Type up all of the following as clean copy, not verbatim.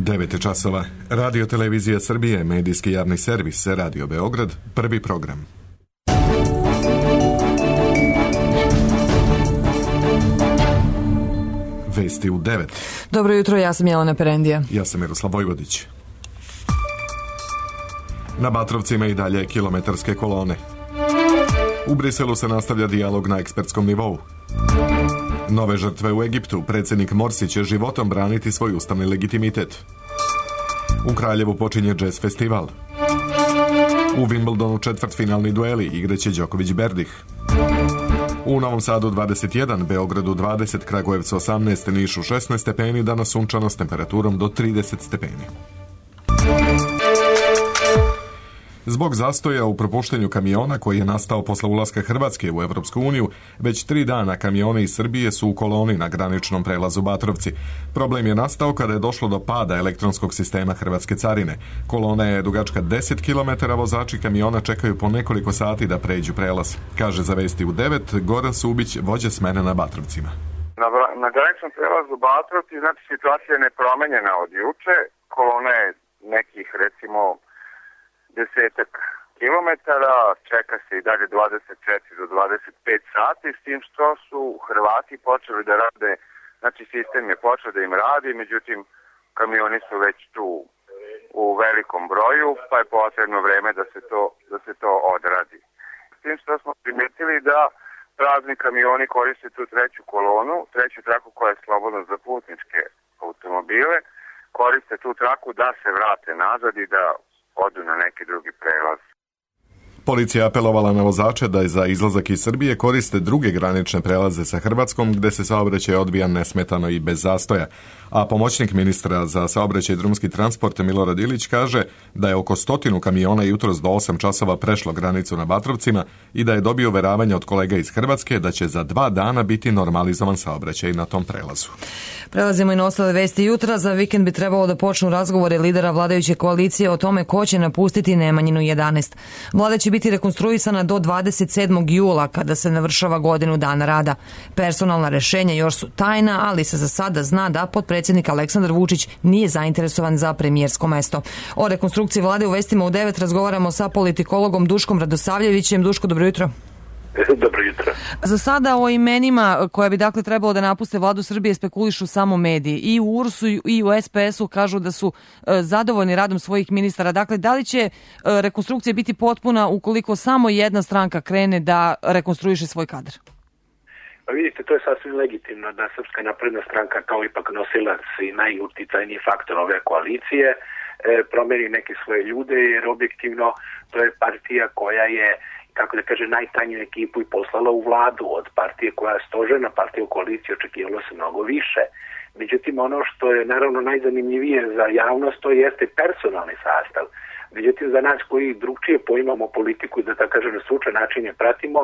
9 časova. Radio Televizija Srbije, medijski javni servis, Radio Beograd, prvi program. Vesti u 9. Dobro jutro, ja sam Jelena Perendija. Ja sam Miroslav Vojvodić. Na Batrovcima i dalje kilometarske kolone. U Briselu se nastavlja dijalog na ekspertskom nivou. Nove žrtve u Egiptu. Predsjednik Morsi će životom braniti svoj ustavni legitimitet. U Kraljevu počinje jazz festival. U Wimbledonu četvrtfinalni dueli igraće Đoković-Berdih. U Novom Sadu 21, Beogradu 20, Kragujevcu 18, Nišu 16 stepeni, danas sunčano s temperaturom do 30 stepeni. Zbog zastoja u propuštenju kamiona koji je nastao posle ulaska Hrvatske u Evropsku uniju, već 3 dana kamione iz Srbije su u koloni na graničnom prelazu Batrovci. Problem je nastao kada je došlo do pada elektronskog sistema Hrvatske carine. Kolona je dugačka 10 km, vozači kamiona čekaju po nekoliko sati da pređu prelaz. Kaže za Vesti u 9 Goran Subić, vođa smene na Batrovcima. Na graničnom prelazu Batrovci, znači situacija je nepromenjena od juče. Kolona je nekih, recimo, 10 kilometara, čeka se i dalje 24 do 25 sati, s tim što su Hrvati počeli da rade, znači sistem je počeo da im radi, međutim kamioni su već tu u velikom broju, pa je potrebno vreme da se to odradi. S tim što smo primetili da prazni kamioni koriste tu treću kolonu, treću traku koja je slobodna za putničke automobile, koriste tu traku da se vrate nazad i da odu na neki drugi prelaz. Policija apelovala na vozače da za izlazak iz Srbije koriste druge granične prelaze sa Hrvatskom, gde se saobraćaj odvija nesmetano i bez zastoja. A pomoćnik ministra za saobraćaj i drumski transport Milorad Ilić kaže da je oko 100 kamiona jutros do 8 časova prešlo granicu na Batrovcima i da je dobio uveravanje od kolega iz Hrvatske da će za 2 dana biti normalizovan saobraćaj na tom prelazu. Prelazimo i na ostale vesti jutra. Za vikend bi trebalo da počnu razgovore lidera vladajuće koalicije o tome ko će napustiti Nemanjinu 11. Vlada će biti rekonstruisana do 27. jula kada se navršava godinu dana rada. Personalna rešenja još su tajna, ali se za sada zna da potpredsjednik Aleksandar Vučić nije zainteresovan za premijersko mesto. O rekonstrukciji vlade u vestima u 9 razgovaramo sa politikologom Duškom Radosavljevićem. Duško, dobro jutro. Dobro jutro. Za sada o imenima koja bi dakle trebalo da napuste vladu Srbije spekulišu samo mediji. I u URS-u i u SPS-u kažu da su zadovoljni radom svojih ministara. Dakle, da li će rekonstrukcija biti potpuna ukoliko samo jedna stranka krene da rekonstruiše svoj kadar? Pa vidite, to je sasvim legitimno da Srpska napredna stranka kao ipak nosilac i najuticajniji faktor ove koalicije promeni neke svoje ljude, jer objektivno to je partija koja je, kako da kaže, najtanju ekipu i poslala u vladu. Od partije koja je stožerna partija u koaliciji očekivalo se mnogo više. Međutim, ono što je naravno najzanimljivije za javnost, to jeste personalni sastav. Međutim, za nas koji drugčije poimamo politiku i da tako kažem na stručan način je pratimo,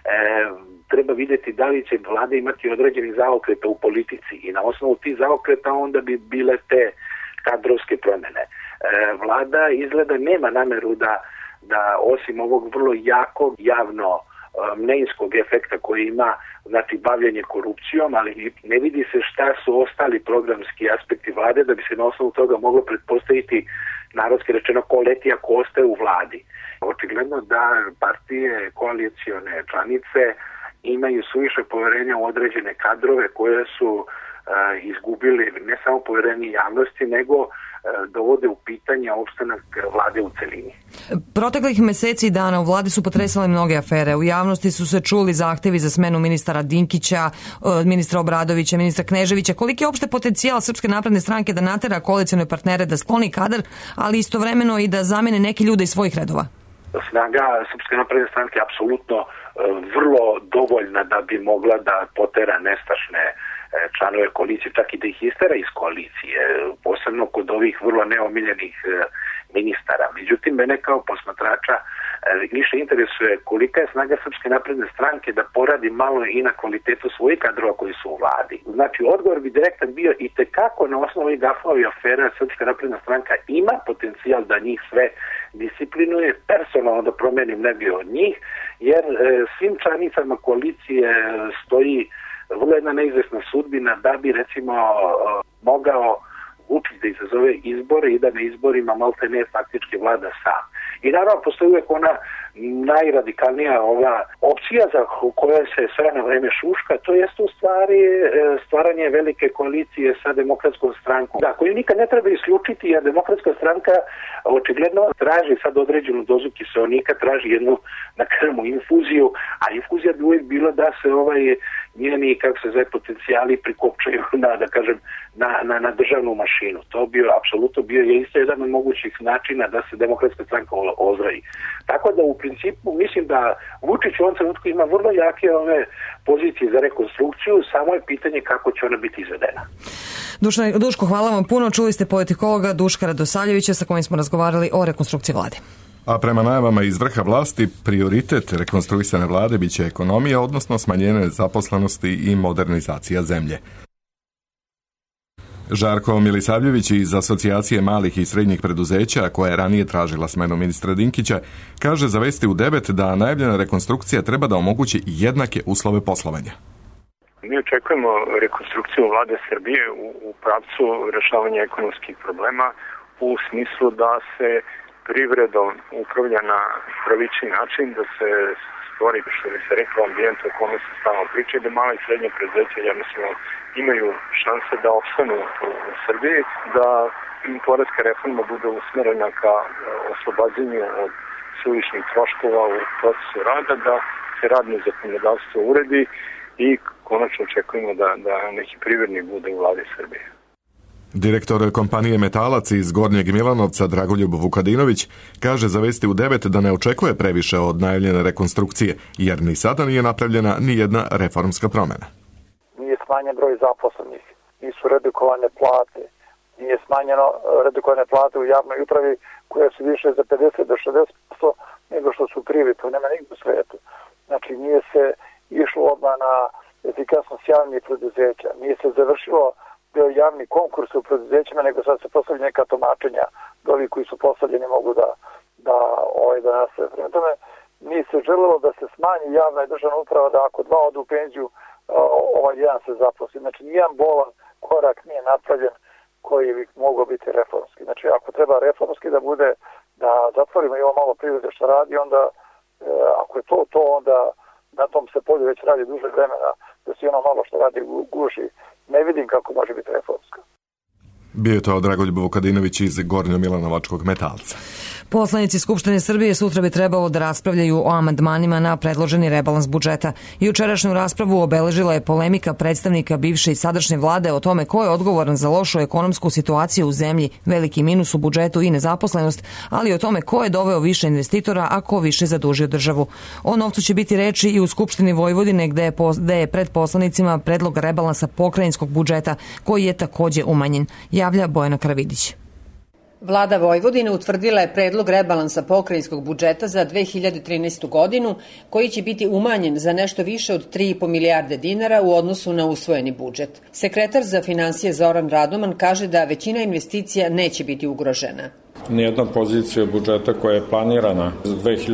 treba vidjeti da li će vlada imati određeni zaokreta u politici i na osnovu tih zaokreta onda bi bile te kadrovske promjene. Vlada izgleda nema nameru da osim ovog vrlo jakog javno mnejskog efekta koji ima, znači bavljenje korupcijom, ali ne vidi se šta su ostali programski aspekti vlade da bi se na osnovu toga moglo pretpostaviti, narodski rečeno, ko leti ako ostaje u vladi. Očigledno da partije, koalicione članice imaju suviše poverenja u određene kadrove koje su izgubili ne samo poverenje javnosti, nego dovode u pitanje opstanak vlade u celini. Proteklih meseci i dana u vladi su potresale mnoge afere. U javnosti su se čuli zahtevi za smenu ministara Dinkića, ministra Obradovića, ministra Kneževića. Koliki je uopšte potencijal Srpske napredne stranke da natera koalicione partnere da skloni kadar, ali istovremeno i da zamene neki ljude iz svojih redova? Snaga Srpske napredne stranke je apsolutno vrlo dovoljna da bi mogla da potera nestašne članove koalicije, čak i da ih istera iz koalicije, posebno kod ovih vrlo neomiljenih ministara. Međutim, mene kao posmatrača više interesuje kolika je snaga Srpske napredne stranke da poradi malo i na kvalitetu svojih kadrova koji su u vladi. Znači, odgovor bi direktan bio i tekako na osnovi gafova i afera Srpska napredna stranka ima potencijal da njih sve disciplinuje, personalno da promenim neke od njih, jer svim članicama koalicije stoji vrlo jedna neizvesna sudbina da bi recimo mogao Vučić da izazove izbore i da na izborima malte ne faktički vlada sam. I naravno postoji uvijek ona najradikalnija ova opcija za koja se sve na vreme šuška, to jeste u stvari stvaranje velike koalicije sa Demokratskom strankom. Da, koju nikad ne treba isključiti, jer Demokratska stranka očigledno traži sad određenu dozu kiseonika, traži jednu, da kažemo, infuziju, a infuzija bi uvijek bila da se njeni, kako se zove, potencijali prikopčaju na državnu mašinu. To bi apsolutno bio je isto jedan od mogućih načina da se Demokratska stranka ozdravi. Tako da u principu mislim da Vučić u ovom trenutku ima vrlo jake ove pozicije za rekonstrukciju, samo je pitanje kako će ona biti izvedena. Duško, hvala vam puno. Čuli ste politikologa Duška Radosavljevića sa kojim smo razgovarali o rekonstrukciji vlade. A prema najavama iz vrha vlasti, prioritet rekonstruisane vlade biće ekonomija, odnosno smanjenje zaposlenosti i modernizacija zemlje. Žarko Milisavljević iz Asocijacije malih i srednjih preduzeća, koja je ranije tražila smenu ministra Dinkića, kaže za Vesti u 9 da najavljena rekonstrukcija treba da omogući jednake uslove poslovanja. Mi očekujemo rekonstrukciju vlade Srbije u pravcu rešavanja ekonomskih problema u smislu da se privredom upravlja na pravični način, da se stvori, što bi se rekao, ambijent o kome se stalno priča, da mala i srednja preduzeća jednostavno imaju šanse da opstanu u Srbiji, da poreska reforma bude usmerena ka oslobađanju od suvišnih troškova u procesu rada, da se radno zakonodavstvo uredi i konačno očekujemo da neki privrednik bude u vladi Srbije. Direktor kompanije Metalac iz Gornjeg Milanovca Dragoljub Vukadinović kaže za Vesti u 9 da ne očekuje previše od najavljene rekonstrukcije, jer ni sada nije napravljena ni jedna reformska promjena. Nije smanjen broj zaposlenih, nisu redukovane plate, nije smanjeno redukovane plate u javnoj upravi koje su više za 50 do 60% nego što su krivi, to nema nigdje u svijetu. Znači nije se išlo odmah na efikasnost javnih preduzeća, nije se završilo bio javni konkurs u preduzećima, nego sad se postavlja neka tumačenja da ovi koji su postavljeni mogu da nastave. Prema tome, nije se želelo da se smanji javna i državna uprava, da ako dva odu u penziju, jedan se zaposli. Znači, nijedan bolan korak nije napravljen koji bi mogao biti reformski. Znači, ako treba reformski da bude, da zatvorimo i ovo malo privrede što radi, onda, ako je to, onda na tom se polju već radi duže vremena, da se ono malo što radi guši. Ne vidim kako može biti reformska. Bio je to Dragoljub Vukadinović iz Gornjo-Milanovačkog Metalca. Poslanici Skupštine Srbije sutra bi trebalo da raspravljaju o amandmanima na predloženi rebalans budžeta. Jučerašnju raspravu obeležila je polemika predstavnika bivše i sadašnje vlade o tome ko je odgovoran za lošu ekonomsku situaciju u zemlji, veliki minus u budžetu i nezaposlenost, ali i o tome ko je doveo više investitora, a ko više zadužio državu. O novcu će biti reči i u Skupštini Vojvodine, gde je pred poslanicima predlog rebalansa pokrajinskog budžeta, koji je takođe umanjen. Javlja Bojana Karavidić. Vlada Vojvodine utvrdila je predlog rebalansa pokrajinskog budžeta za 2013. godinu, koji će biti umanjen za nešto više od 3,5 milijarde dinara u odnosu na usvojeni budžet. Sekretar za finansije Zoran Radoman kaže da većina investicija neće biti ugrožena. Nijedna pozicija budžeta koja je planirana za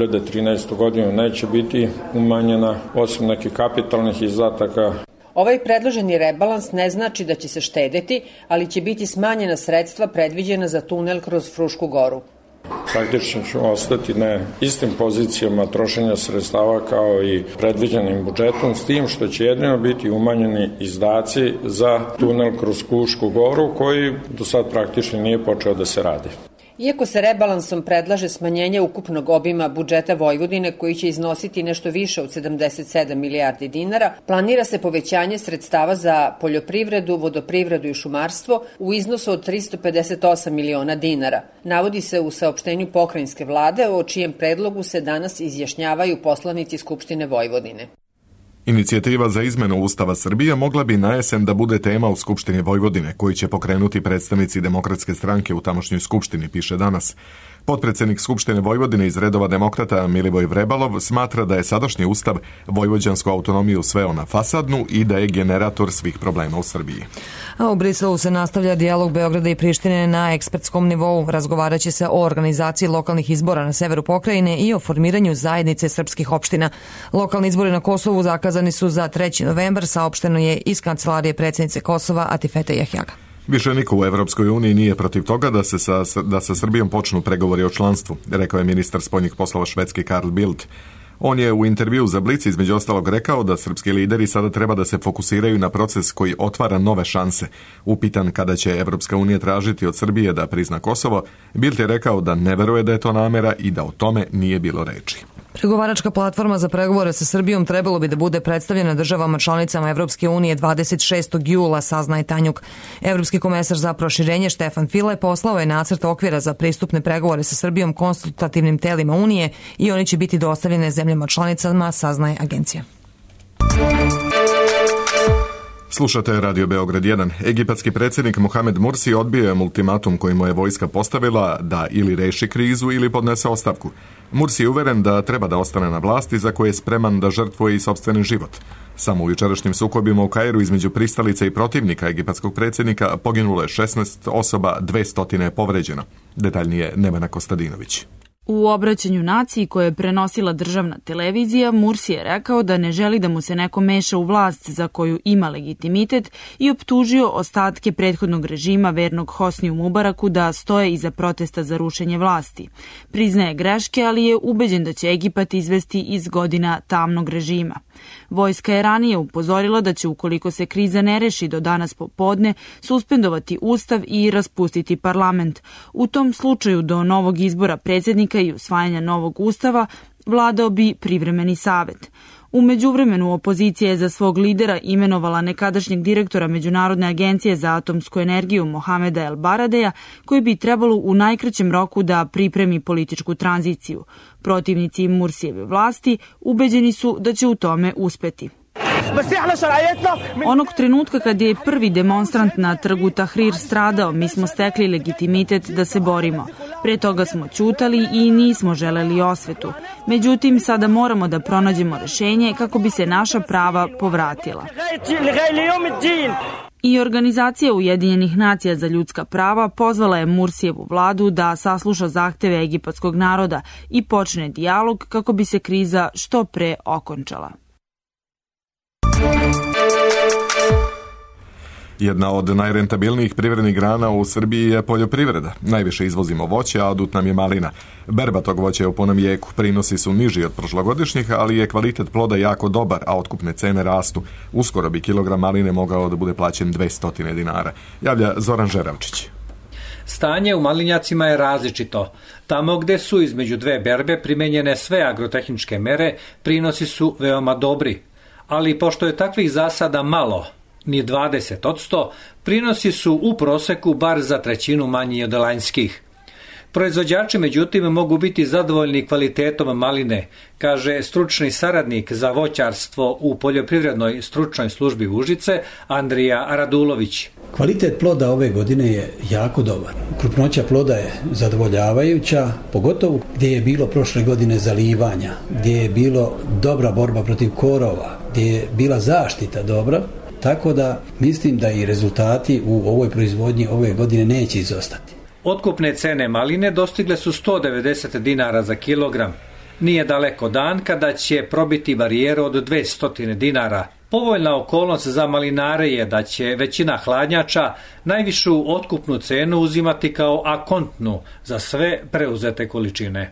2013. godinu neće biti umanjena, osim nekih kapitalnih izdataka. Ovaj predloženi rebalans ne znači da će se štedeti, ali će biti smanjena sredstva predviđena za tunel kroz Frušku goru. Praktično ćemo ostati na istim pozicijama trošenja sredstava kao i predviđenim budžetom, s tim što će jedino biti umanjeni izdaci za tunel kroz Frušku goru, koji do sad praktično nije počeo da se radi. Iako se rebalansom predlaže smanjenje ukupnog obima budžeta Vojvodine, koji će iznositi nešto više od 77 milijardi dinara, planira se povećanje sredstava za poljoprivredu, vodoprivredu i šumarstvo u iznosu od 358 miliona dinara. Navodi se u saopštenju pokrajinske vlade, o čijem predlogu se danas izjašnjavaju poslanici Skupštine Vojvodine. Inicijativa za izmenu Ustava Srbije mogla bi na jesen da bude tema u Skupštini Vojvodine, koji će pokrenuti predstavnici Demokratske stranke u tamošnjoj Skupštini, piše danas. Potpredsednik Skupštine Vojvodine iz redova demokrata Milivoj Vrebalov smatra da je sadašnji ustav vojvođansku autonomiju sveo na fasadnu i da je generator svih problema u Srbiji. A u Briselu se nastavlja dijalog Beograda i Prištine na ekspertskom nivou. Razgovaraće se o organizaciji lokalnih izbora na severu pokrajine i o formiranju zajednice srpskih opština. Lokalni izbori na Kosovu zakazani su za 3. novembar, saopšteno je iz kancelarije predsjednice Kosova Atifete Jahjaga. Više niko u Evropskoj uniji nije protiv toga da sa Srbijom počnu pregovori o članstvu, rekao je ministar spoljnih poslova Švedske Carl Bildt. On je u intervjuu za Blic između ostalog rekao da srpski lideri sada treba da se fokusiraju na proces koji otvara nove šanse. Upitan kada će Evropska unija tražiti od Srbije da prizna Kosovo, Bildt je rekao da ne veruje da je to namera i da o tome nije bilo reči. Pregovaračka platforma za pregovore sa Srbijom trebalo bi da bude predstavljena državama članicama Evropske unije 26. jula, saznaje Tanjuk. Evropski komesar za proširenje Štefan File poslao je nacrt okvira za pristupne pregovore sa Srbijom konsultativnim telima Unije i oni će biti dostavljene zemljama članicama, saznaje agencija. Slušate Radio Beograd 1. Egipatski predsjednik Mohamed Mursi odbio je ultimatum koji mu je vojska postavila da ili reši krizu ili podnese ostavku. Mursi je uveren da treba da ostane na vlasti za koje je spreman da žrtvuje i sopstveni život. Samo u jučerašnjim sukobima u Kairu između pristalica i protivnika egipatskog predsjednika poginulo je 16 osoba, 200 je povređeno. Detaljnije Nevena Kostadinović. U obraćanju naciji koje je prenosila državna televizija, Mursi je rekao da ne želi da mu se neko meša u vlast za koju ima legitimitet i optužio ostatke prethodnog režima vernog Hosniju Mubaraku da stoje iza protesta za rušenje vlasti. Priznaje greške, ali je ubeđen da će Egipat izvesti iz godina tamnog režima. Vojska je ranije upozorila da će, ukoliko se kriza ne reši do danas popodne, suspendovati ustav i raspustiti parlament. U tom slučaju do novog izbora predsjednika i usvajanja novog ustava vladao bi privremeni savet. U međuvremenu opozicija je za svog lidera imenovala nekadašnjeg direktora Međunarodne agencije za atomsku energiju Mohameda El Baradeja, koji bi trebalo u najkraćem roku da pripremi političku tranziciju. Protivnici Mursijeve vlasti ubeđeni su da će u tome uspeti. Onog trenutka kad je prvi demonstrant na trgu Tahrir stradao, mi smo stekli legitimitet da se borimo. Pre toga smo ćutali i nismo želeli osvetu. Međutim, sada moramo da pronađemo rešenje kako bi se naša prava povratila. I Organizacija Ujedinjenih nacija za ljudska prava pozvala je Mursijevu vladu da sasluša zahteve egipatskog naroda i počne dijalog kako bi se kriza što pre okončala. Jedna od najrentabilnijih privrednih grana u Srbiji je poljoprivreda. Najviše izvozimo voće, a adut nam je malina. Berba tog voća je u punom jeku. Prinosi su niži od prošlogodišnjih, ali je kvalitet ploda jako dobar, a otkupne cene rastu. Uskoro bi kilogram maline mogao da bude plaćen 200 dinara. Javlja Zoran Žeravčić. Stanje u malinjacima je različito. Tamo gde su između dve berbe primenjene sve agrotehničke mere, prinosi su veoma dobri. Ali pošto je takvih zasada malo, ni 20%, prinosi su u proseku bar za trećinu manji od lanjskih. Proizvođači, međutim, mogu biti zadovoljni kvalitetom maline, kaže stručni saradnik za voćarstvo u poljoprivrednoj stručnoj službi Užice, Andrija Radulović. Kvalitet ploda ove godine je jako dobar. Krupnoća ploda je zadovoljavajuća, pogotovo gdje je bilo prošle godine zalivanja, gdje je bilo dobra borba protiv korova, gdje je bila zaštita dobra, tako da mislim da i rezultati u ovoj proizvodnji ove godine neće izostati. Otkupne cene maline dostigle su 190 dinara za kilogram. Nije daleko dan kada će probiti barijeru od 200 dinara. Povoljna okolnost za malinare je da će većina hladnjača najvišu otkupnu cenu uzimati kao akontnu za sve preuzete količine.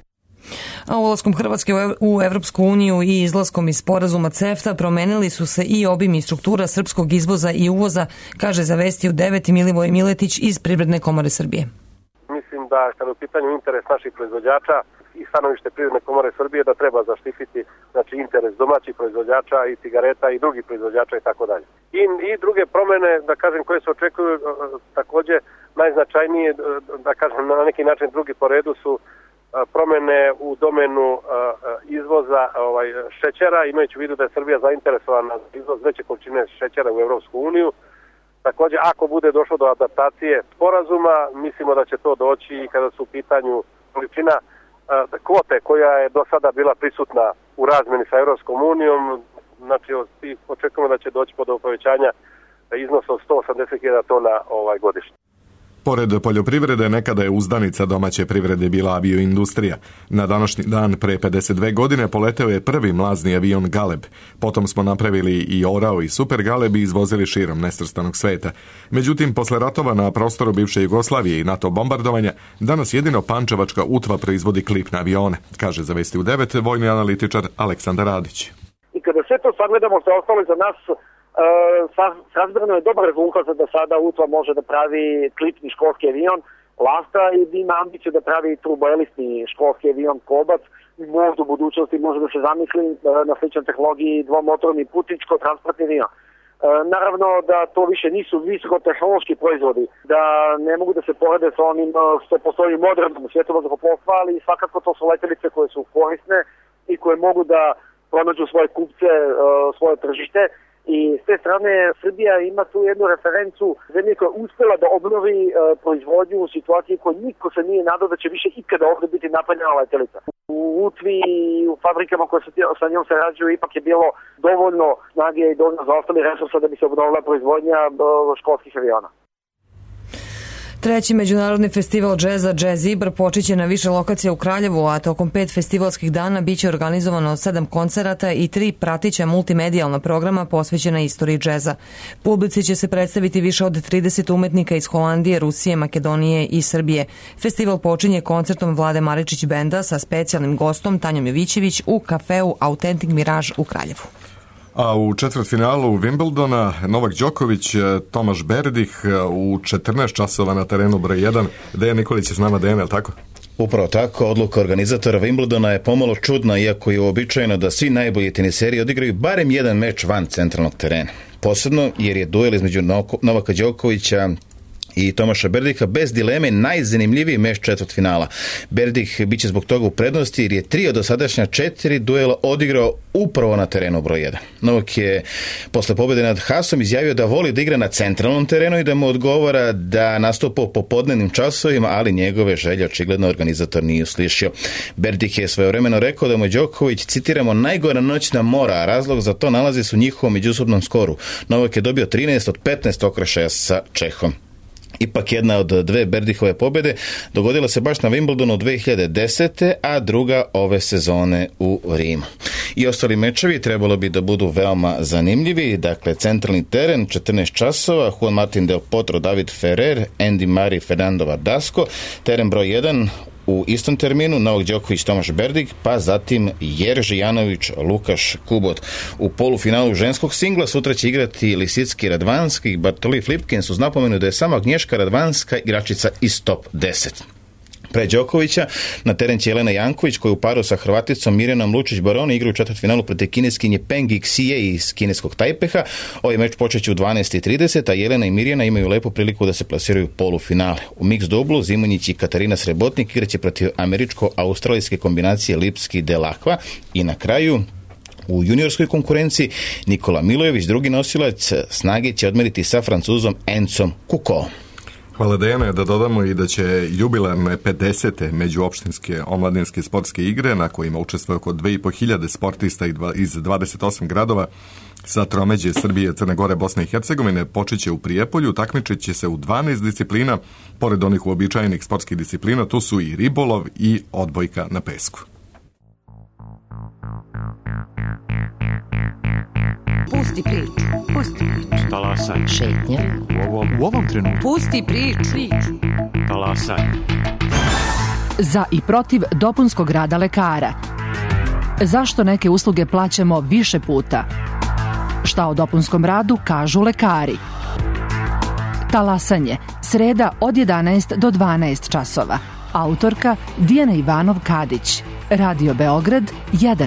A ulaskom Hrvatske u Evropsku uniju i izlaskom iz sporazuma CEFTA promenili su se i obim i struktura srpskog izvoza i uvoza, kaže za Vesti u 9 Milivoj Miletić iz Privredne komore Srbije. Mislim da kada u pitanju interes naših proizvođača i stanovište Privredne komore Srbije da treba zaštititi interes domaćih proizvođača i cigareta i drugih proizvođača i tako dalje. I druge promene, da kažem, koje se očekuju takođe najznačajnije, da kažem na neki način drugi po redu su promene u domenu izvoza šećera, imajući u vidu da je Srbija zainteresovana za izvoz veće količine šećera u Evropsku uniju. Također, ako bude došlo do adaptacije sporazuma, mislimo da će to doći i kada su u pitanju količina kvote koja je do sada bila prisutna u razmeni sa Evropskom unijom, znači očekujemo da će doći do povećanja iznosa od 180.000 tona godišnje. Pored poljoprivrede, nekada je uzdanica domaće privrede bila avioindustrija. Na današnji dan pre 52 godine poleteo je prvi mlazni avion Galeb. Potom smo napravili i Orao i Super Galeb i izvozili širom nesvrstanog sveta. Međutim, posle ratova na prostoru bivše Jugoslavije i NATO bombardovanja, danas jedino Pančevačka Utva proizvodi klipne avione, kaže za Vesti u 9 vojni analitičar Aleksandar Radić. I kada sve to sagledamo, što je ostalo za nas, srazbrano je dobar rezultat da sada Utva može da pravi klipni školski avion Lasta i ima ambiciju da pravi turboelitni školski avion Kobac. Možda u budućnosti može da se zamisli na sličnoj tehnologiji dvomotorni putničko-transportni avion. Naravno da to više nisu visokotehnološki proizvodi, da ne mogu da se porede sa onim što postoji u modernom svijetu vazduhoplovstva, ali svakako to su letelice koje su korisne i koje mogu da pronađu svoje kupce, svoje tržište. I s te strane Srbija ima tu jednu referencu zemlje koja je uspjela da obnovi proizvodnju u situaciji koju niko se nije nadao da će više ikada ovdje biti napravljena letelica. U Utvi i u fabrikama koje sa njom se rađuju ipak je bilo dovoljno snage i dovoljno za ostali resursa da bi se obnovila proizvodnja školskih aviona. Treći međunarodni festival džeza Jazz Ibr počeće na više lokacija u Kraljevu, a tokom 5 festivalskih dana biće organizovano 7 koncerata i 3 pratića multimedijalna programa posvećena istoriji džeza. Publici će se predstaviti više od 30 umetnika iz Holandije, Rusije, Makedonije i Srbije. Festival počinje koncertom Vlade Maričić benda sa specijalnim gostom Tanjom Jovićević u kafeu Authentic Mirage u Kraljevu. A u četvrtfinalu Wimbledona Novak Đoković, Tomaš Berdih u 14 časova na terenu broj 1. Dejan Nikolić je s nama. Dejan, je li tako? Upravo tako, odluka organizatora Wimbledona je pomalo čudna, iako je uobičajeno da svi najbolji teniseri odigraju barem jedan meč van centralnog terena. Posebno jer je duel između Novaka Đokovića i Tomaša Berdiha bez dileme najzanimljiviji meč četvrtfinala. Berdih biće zbog toga u prednosti jer je 3 od dosadašnja 4 duela odigrao upravo na terenu broj 1. Novak je posle pobjede nad Hasom izjavio da voli da igra na centralnom terenu i da mu odgovara da nastupa u popodnevnim časovima, ali njegove želje očigledno organizator nije uslišio. Berdih je svojevremeno rekao da mu Đoković, citiramo, najgora noćna mora, a razlog za to nalazi se u njihovom međusobnom skoru. Novak je dobio 13 od 15 okršaja sa Čehom. Ipak jedna od 2 Berdihove pobjede dogodila se baš na Wimbledonu 2010. a druga ove sezone u Rimu. I ostali mečevi trebalo bi da budu veoma zanimljivi. Dakle, centralni teren, 14 časova, Juan Martín del Potro, David Ferrer, Andy Murray, Fernando Verdasco, teren broj 1, u istom terminu Novak Đoković, Tomaš Berdih, pa zatim Jerži Janović, Lukaš Kubot. U polufinalu ženskog singla sutra će igrati Lisicki Radvanski i Bartoli Flipkens, uz napomenu da je sama Agnješka Radvanska igračica iz top 10. Pre Đokovića na teren će Jelena Janković, koja u paru sa Hrvaticom Mirjanom Lučić-Baroni igra u četvrtfinalu protiv kineskinje Peng Xie iz kineskog Tajpeha. Ovaj meč počeće u 12:30, a Jelena i Mirjana imaju lepu priliku da se plasiraju u polufinale. U mix dublu Zimonjić i Katarina Srebotnik igraće protiv američko-australijske kombinacije Lipski Delakva. I na kraju, u juniorskoj konkurenciji Nikola Milojević, drugi nosilac snage, će odmeriti sa Francuzom Encom Kukoom. Hvala Dejane, da dodamo i da će jubilarne 50. međuopštinske omladinske sportske igre, na kojima učestvuje oko 2500 sportista iz 28 gradova sa tromeđe Srbije, Crne Gore, Bosne i Hercegovine, počeće u Prijepolju, takmičit će se u 12 disciplina, pored onih uobičajenih sportskih disciplina, tu su i ribolov i odbojka na pesku. Pusti priču, pusti priču. Talasaj. Šetnja. U ovom trenutku. Pusti priču. Talasaj. Za i protiv dopunskog rada lekara. Zašto neke usluge plaćamo više puta? Šta o dopunskom radu kažu lekari? Talasanje, sreda od 11 do 12 časova. Autorka Dijana Ivanov-Kadić. Radio Beograd 1.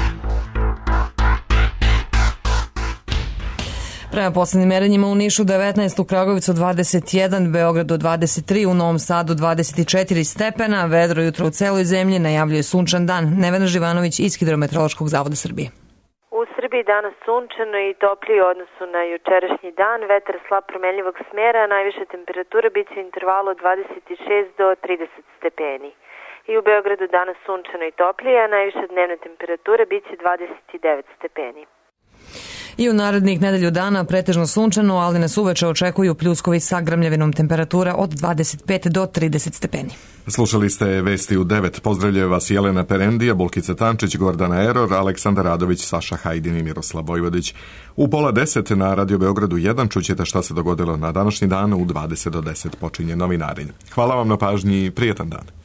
Prema poslednjim merenjima u Nišu 19, u Kragovicu 21, Beogradu 23, u Novom Sadu 24 stepena, vedro jutro u celoj zemlji, najavljuje sunčan dan. Nevena Živanović iz Hidrometeorološkog zavoda Srbije. U Srbiji danas sunčano i toplije u odnosu na jučerašnji dan, vetar slab promenljivog smjera, najviše temperature biće u intervalu od 26 do 30 stepeni. I u Beogradu danas sunčano i toplije, a najviše dnevne temperature biće 29 stepeni. I u narednih nedelju dana pretežno sunčano, ali nas uveče očekuju pljuskovi sa grmljavinom, temperatura od 25 do 30 stepeni. Slušali ste Vesti u 9. Pozdravljaju vas Jelena Perendija, Bulkica Tančić, Gordana Eror, Aleksandar Radović, Saša Hajdin i Miroslav Vojvodić. U 9:30 na Radio Beogradu 1 čućete šta se dogodilo na današnji dan. U 20 do 10 počinje novinarenje. Hvala vam na pažnji i prijetan dan.